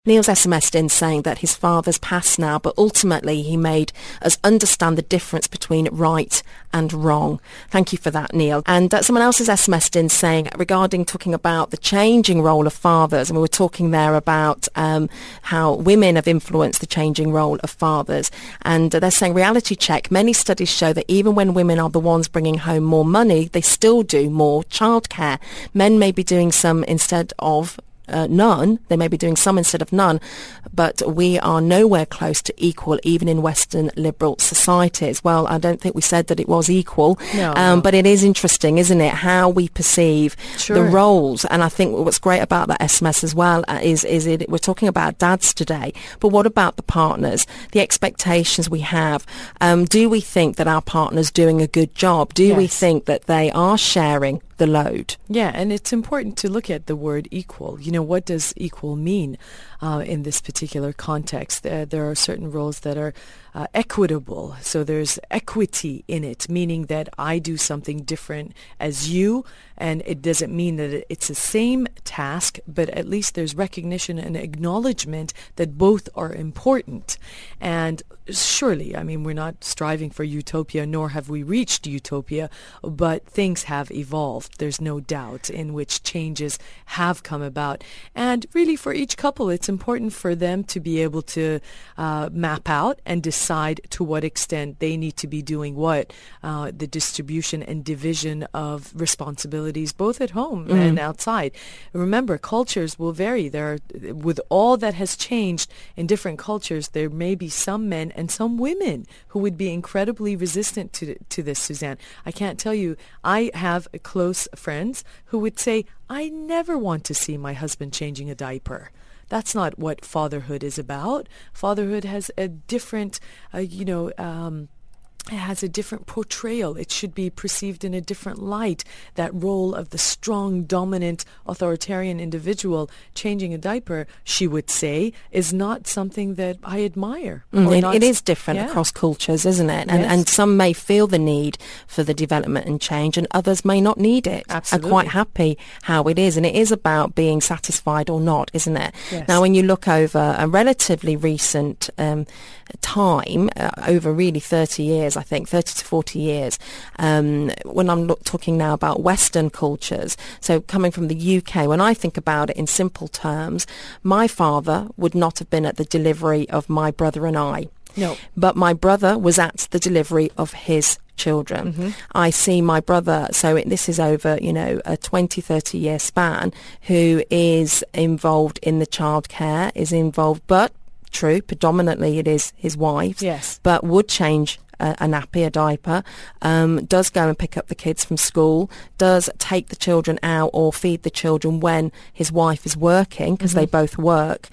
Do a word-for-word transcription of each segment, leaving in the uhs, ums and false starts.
Neil's S M S'd in saying that his father's passed now, but ultimately he made us understand the difference between right and wrong. Thank you for that, Neil. And uh, someone else has S M S'd in saying, regarding talking about the changing role of fathers, and we were talking there about um, how women have influenced the changing role of fathers. And uh, they're saying, reality check, many studies show that even when women are the ones bringing home more money, they still do more childcare. Men may be doing some instead of Uh, none. They may be doing some instead of none, but we are nowhere close to equal, even in Western liberal societies. Well, I don't think we said that it was equal, no, um, no. but it is interesting, isn't it, how we perceive Sure. the roles. And I think what's great about that S M S as well uh, is, is it, we're talking about dads today, but what about the partners, the expectations we have? Um, do we think that our partner's doing a good job? Do Yes. we think that they are sharing the load? Yeah, and it's important to look at the word equal. You know, what does equal mean uh, in this particular context? Uh, there are certain roles that are uh, equitable. So there's equity in it, meaning that I do something different as you, and it doesn't mean that it's the same task, but at least there's recognition and acknowledgement that both are important. And surely, I mean, we're not striving for utopia, nor have we reached utopia, but things have evolved. There's no doubt in which changes have come about. And really, for each couple, it's important for them to be able to uh, map out and decide to what extent they need to be doing what, uh, the distribution and division of responsibilities, both at home mm. and outside. Remember, cultures will vary. There are, with all that has changed in different cultures, there may be some men and some women who would be incredibly resistant to to this, Suzanne. I can't tell you, I have close friends who would say, I never want to see my husband changing a diaper. That's not what fatherhood is about. Fatherhood has a different, uh, you know, um, it has a different portrayal. It should be perceived in a different light. That role of the strong, dominant, authoritarian individual changing a diaper, she would say, is not something that I admire. Mm, it, it is different yeah. across cultures, isn't it? And, Yes. and some may feel the need for the development and change, and others may not need it. Absolutely. Are quite happy how it is. And it is about being satisfied or not, isn't it? Yes. Now, when you look over a relatively recent um, time, uh, over really thirty years, I think, thirty to forty years, um, when I'm look, talking now about Western cultures, so coming from the U K, when I think about it in simple terms, my father would not have been at the delivery of my brother and I. No. But my brother was at the delivery of his children. Mm-hmm. I see my brother, so it, this is over, you know, a twenty, thirty year span, who is involved in the childcare, is involved, but true, predominantly it is his wife, yes, but would change a, a nappy, a diaper, um, does go and pick up the kids from school, does take the children out or feed the children when his wife is working, because mm-hmm. they both work,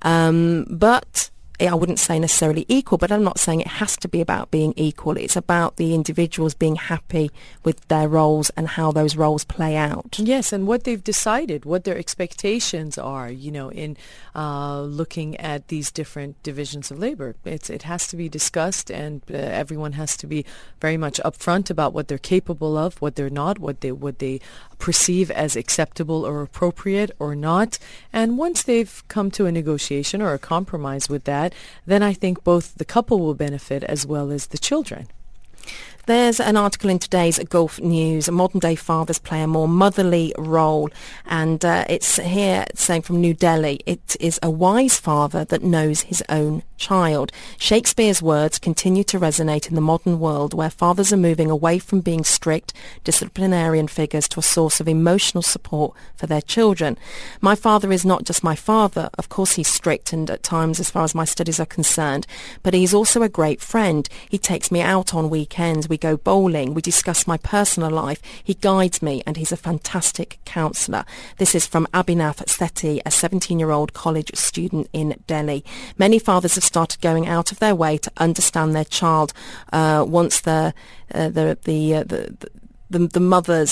um, but I wouldn't say necessarily equal, but I'm not saying it has to be about being equal. It's about the individuals being happy with their roles and how those roles play out. Yes, and what they've decided, what their expectations are, you know, in uh, looking at these different divisions of labor. It's, it has to be discussed, and uh, everyone has to be very much upfront about what they're capable of, what they're not, what they what they perceive as acceptable or appropriate or not. And once they've come to a negotiation or a compromise with that, then I think both the couple will benefit as well as the children. There's an article in today's Gulf News, modern day fathers play a more motherly role, and uh, it's here saying from New Delhi, it is a wise father that knows his own child. Shakespeare's words continue to resonate in the modern world, where fathers are moving away from being strict disciplinarian figures to a source of emotional support for their children. My father is not just my father. Of course he's strict, and at times, as far as my studies are concerned, but he's also a great friend. He takes me out on weekends. We go bowling. We discuss my personal life. He guides me, and he's a fantastic counsellor. This is from Abhinav Sethi, a seventeen-year-old college student in Delhi. Many fathers have started going out of their way to understand their child uh, once the uh, the the, uh, the the the mothers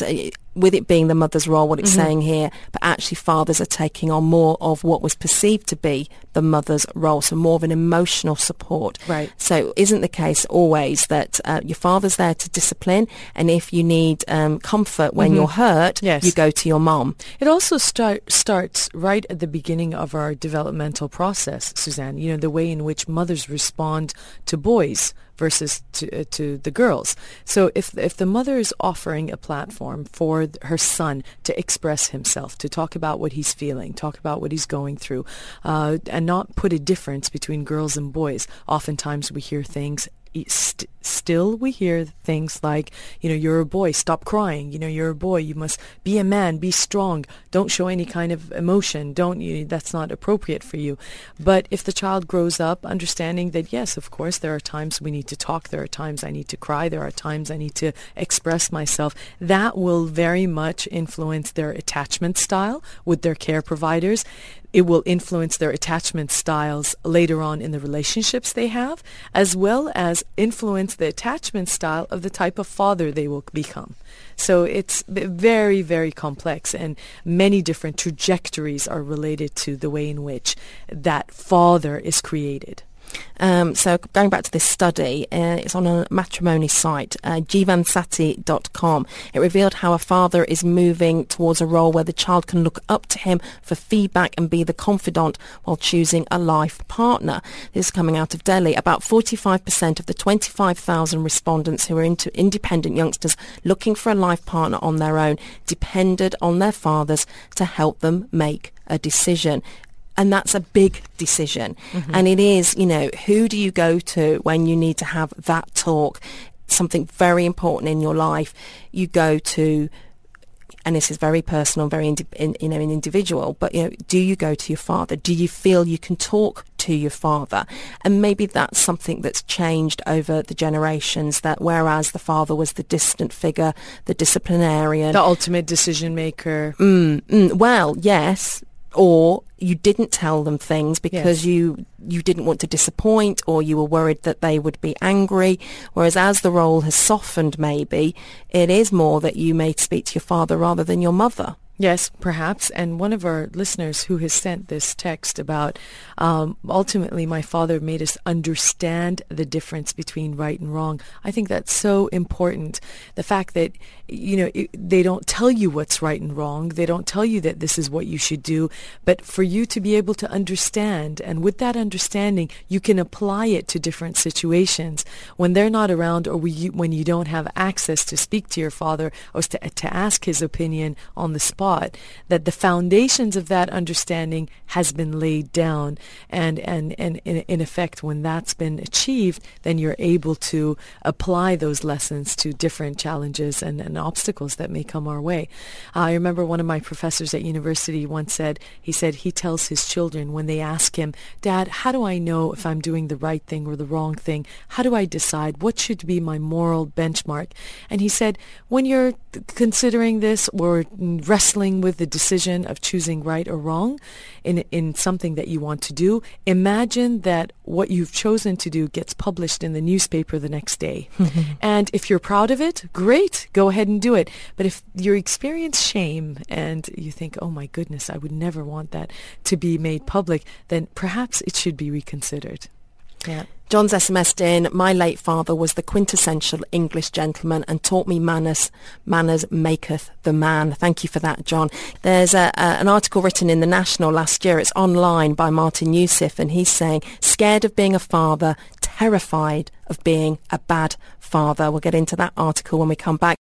with it being the mother's role, what it's Mm-hmm. saying here, but actually fathers are taking on more of what was perceived to be the mother's role, so more of an emotional support. Right. So it isn't the case always that uh, your father's there to discipline, and if you need um, comfort when Mm-hmm. you're hurt, Yes. you go to your mom. It also start, starts right at the beginning of our developmental process, Suzanne. You know, the way in which mothers respond to boys versus to uh, to the girls. So if if the mother is offering a platform for th- her son to express himself, to talk about what he's feeling, talk about what he's going through, uh, and not put a difference between girls and boys, oftentimes we hear things. St- still we hear things like, you know, you're a boy, stop crying, you know, you're a boy, you must be a man, be strong, don't show any kind of emotion, don't you, that's not appropriate for you. But if the child grows up understanding that, yes, of course, there are times we need to talk, there are times I need to cry, there are times I need to express myself, that will very much influence their attachment style with their care providers. It will influence their attachment styles later on in the relationships they have, as well as influence the attachment style of the type of father they will become. So it's very, very complex, and many different trajectories are related to the way in which that father is created. Um, so going back to this study, uh, it's on a matrimony site, uh, jivansati dot com. It revealed how a father is moving towards a role where the child can look up to him for feedback and be the confidant while choosing a life partner. This is coming out of Delhi. About forty-five percent of the twenty-five thousand respondents who are into independent youngsters looking for a life partner on their own depended on their fathers to help them make a decision. And that's a big decision. Mm-hmm. And it is, you know, who do you go to when you need to have that talk? Something very important in your life. You go to, and this is very personal, very, indi- in, you know, an individual, but, you know, do you go to your father? Do you feel you can talk to your father? And maybe that's something that's changed over the generations, that whereas the father was the distant figure, the disciplinarian. The ultimate decision maker. Mm, mm, well, yes. Or you didn't tell them things because Yes. you you didn't want to disappoint, or you were worried that they would be angry. Whereas as the role has softened, maybe it is more that you may speak to your father rather than your mother. Yes, perhaps. And one of our listeners who has sent this text about um, ultimately my father made us understand the difference between right and wrong. I think that's so important. The fact that, you know, it, they don't tell you what's right and wrong. They don't tell you that this is what you should do. But for you to be able to understand, and with that understanding, you can apply it to different situations. When they're not around, or we, when you don't have access to speak to your father or to, to ask his opinion on the spot, that the foundations of that understanding has been laid down, and and, and in, in effect, when that's been achieved, then you're able to apply those lessons to different challenges and, and obstacles that may come our way. Uh, I remember one of my professors at university once said, he said he tells his children when they ask him, "Dad, how do I know if I'm doing the right thing or the wrong thing? How do I decide what should be my moral benchmark?" And he said, when you're considering this or wrestling with the decision of choosing right or wrong in in something that you want to do, imagine that what you've chosen to do gets published in the newspaper the next day. And if you're proud of it, great, go ahead and do it. But if you experience shame and you think, oh my goodness, I would never want that to be made public, then perhaps it should be reconsidered. Yeah. John's S M S'd in, my late father was the quintessential English gentleman and taught me manners. Manners maketh the man. Thank you for that, John. There's a, a, an article written in The National last year. It's online by Martin Yusuf, and he's saying, scared of being a father, terrified of being a bad father. We'll get into that article when we come back.